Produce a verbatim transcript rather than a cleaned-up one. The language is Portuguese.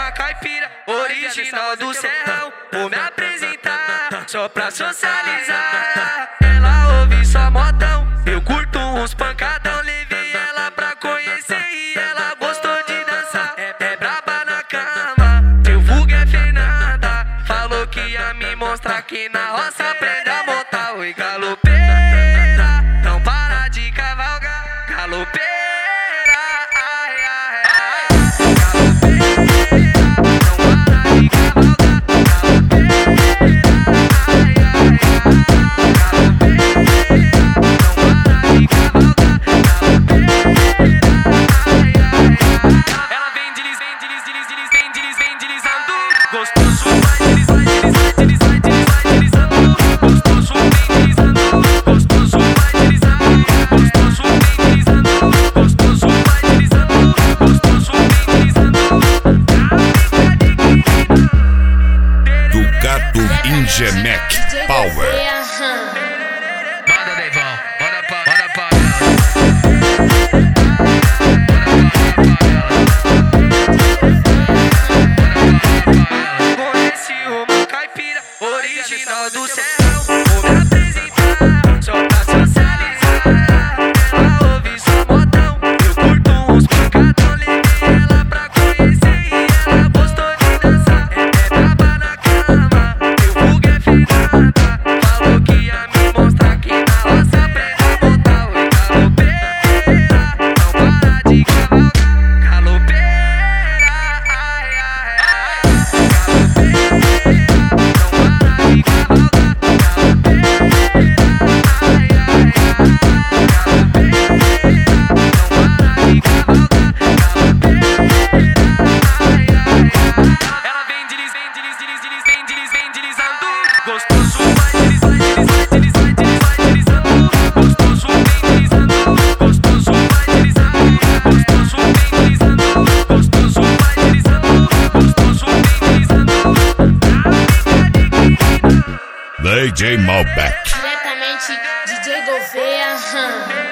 uma caipira original do Serrão. Vou me apresentar só pra socializar. Ela ouve só modão, eu curto uns pancadão. Levei ela pra conhecer e ela gostou de dançar. É, é braba na cama, seu vulgo é Fernanda. Falou que ia me mostrar que na roça aprende a montar. Oi, galopeira, não para de cavalgar. Galopeira, ai, ai, ai. Galopeira, não para de cavalgar. Galopeira, ai, ai, ai. Galopeira, não para de cavalgar. Galopeira, ai, ai, ai. Ela vem delis, vem delis, delis, delis, vem delis, vem deslizando. Gostoso, vai delis, vai delis, vai delis, vai delis, vai deslizando. Gostoso, vem deslizando. Gostoso, vai deslizando. Gostoso, vem deslizando. Gostoso, vai deslizando. Gostoso, vem deslizando. Ducato Ingemec Power. Manda, Deivão, manda pra, manda pra ela. Conheci uma caipira original do Serrão. Vou me apresentar só pra socializar. Ela ouve só modão, eu curto uns pancadão. Levei ela pra conhecer e ela gostou de dançar. É, é braba na cama, meu vulgo é Fernanda. Falou que ia me mostrar que na roça aprende a montar. Oi, galopeira, não para de cavalgar. Galopeira, ai, ai, ai. Galopeira, não para de cavalgar. Galopeira, ai, ai, ai. Galopeira, não para de cavalgar. Galopeira, ai, ai, ai. Ela vem delis, vem delis, delis, delis, vem delis, vem deslizando. Gostoso, vai delis, vai delis, vai delis, vai delis, vai deslizando. Gostoso, vem deslizando. Gostoso, vai deslizando. Gostoso, vem deslizando. Gostoso, vai deslizando. Gostoso, vem deslizando. D J Malbec. Diretamente D J Gouveia.